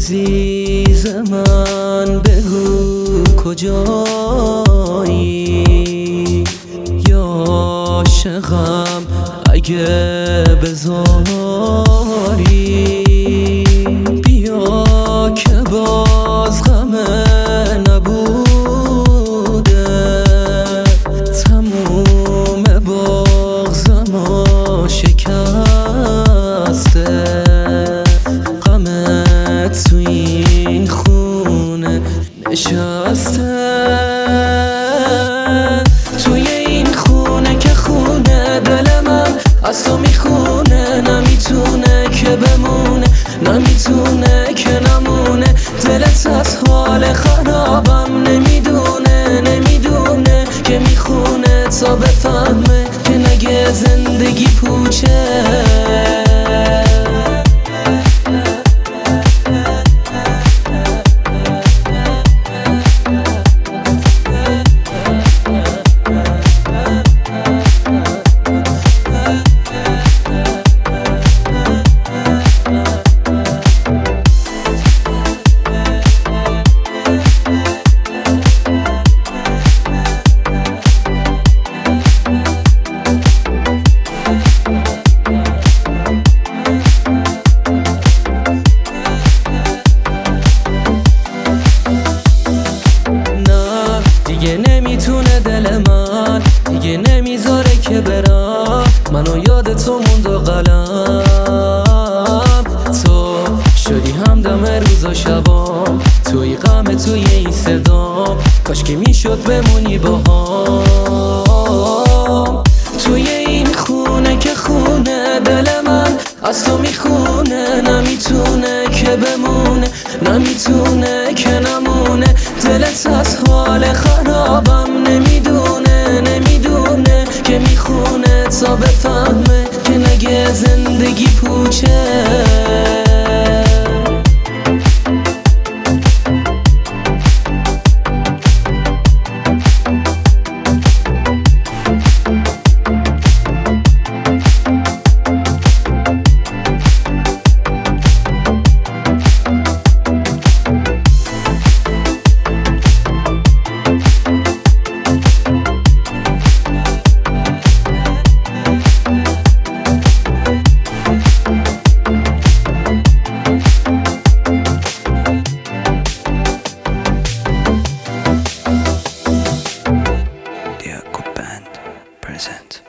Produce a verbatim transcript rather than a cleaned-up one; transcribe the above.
عزیز من بگو کجایی، یا عاشقم اگه بذاری بیا که باز غم نبوده، تموم بغضم و شکسته، غمت تو این خونه نشسته، توی این خونه که خونه دل من از تو میخونه، نمیتونه که بمونه، نمیتونه که نمونه، دلت از حال خرابم نمیدونه، نمیدونه که میخونه تا بفهمه که نگه زندگی پوچه. دیگه نمیتونه دل من، دیگه نمیذاره که برم، منو یاد تو موند و قلم، تو شدی همدم روز و شبام، توی غم توی این صدام، کاش که میشد بمونی با هم، توی این خونه که خونه دل من از تو میخونه، نمیتونه که بمونه، نمیتونه که نمونه، دلت از حال خرابم نمیدونه، نمیدونه که میخونه تا بفهمه که نگه زندگی پوچه. Band present.